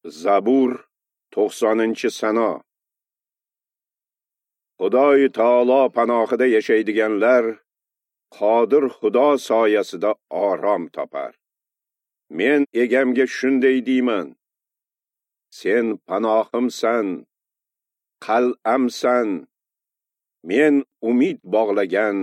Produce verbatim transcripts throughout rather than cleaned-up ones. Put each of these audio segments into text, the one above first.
Zabur to'qsoninchi Sano. Xudoy taolo panohida yashaydiganlar qodir Xudo soyasida orom topar. Men egamga shunday deyman: sen panohimsan, qal'amsan, men umid bog'lagan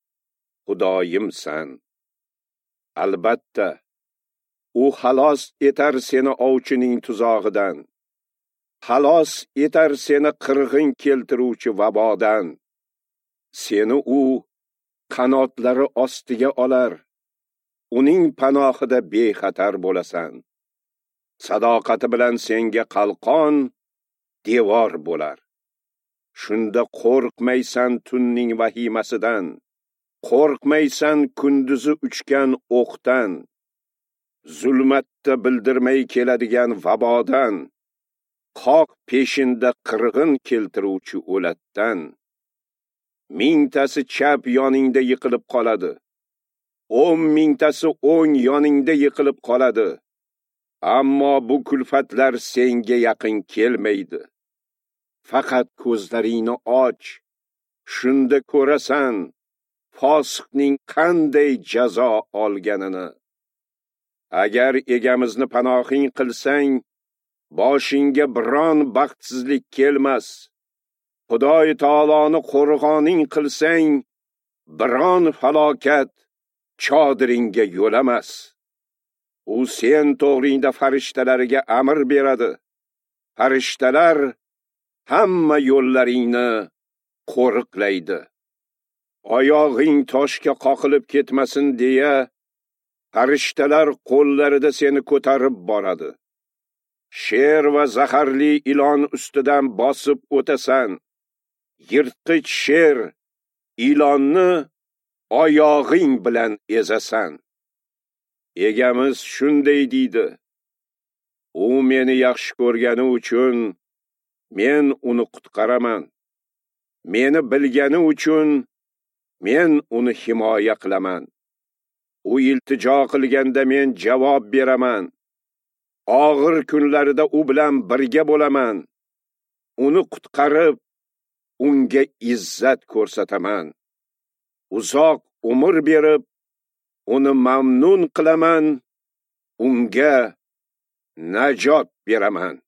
Xudoyimsan. Albatta, u xalos etar seni ovchining tuzog'idan, xalos etar seni qirg'in keltiruvchi vabodan. Seni u qanotlari ostiga olar, uning panohida bexatar bo'lasan. Sadoqati bilan senga qalqon, devor bo'lar. Shunda qo'rqmaysan tunning vahimasidan, qo'rqmaysan kunduzi uchgan o'qdan, zulmatda bildirmay keladigan vabodan, qoq peshinda qirg'in keltiruvchi o'latdan. Mingtasi chap yoningda yiqilib qoladi, o'n mingtasi o'ng yoningda yiqilib qoladi. Ammo bu kulfatlar senga yaqin kelmaydi. Faqat ko'zlaringni och, shunda ko'rasan fosiqning qanday jazo olganini. Agar egamizni panohing qilsang, boshingga biron baxtsizlik kelmas. Xudoy taoloni qo'rg'oning qilsang, biron falokat chodiringga yo'lamas. U sen to'g'ringda farishtalariga amr beradi. Farishtalar hamma yo'llaringni qo'riqlaydi. Oyog'ing toshga qoqilib ketmasin deya, farishtalar qo'llarida seni ko'tarib boradi. Sher va zaharli ilon ustidan bosib o'tasan. Yirtqich sher, ilonni oyog'ing bilan ezasan. Egamiz shunday deydi: u meni yaxshi ko'rgani uchun men uni qutqaraman. Meni bilgani uchun men uni himoya qilaman. U iltijo qilganda men javob beraman. Og'ir kunlarida u bilan birga bo'laman. Uni qutqarib, unga izzat ko'rsataman. Uzoq umr berib, uni mamnun qilaman, unga najot beraman.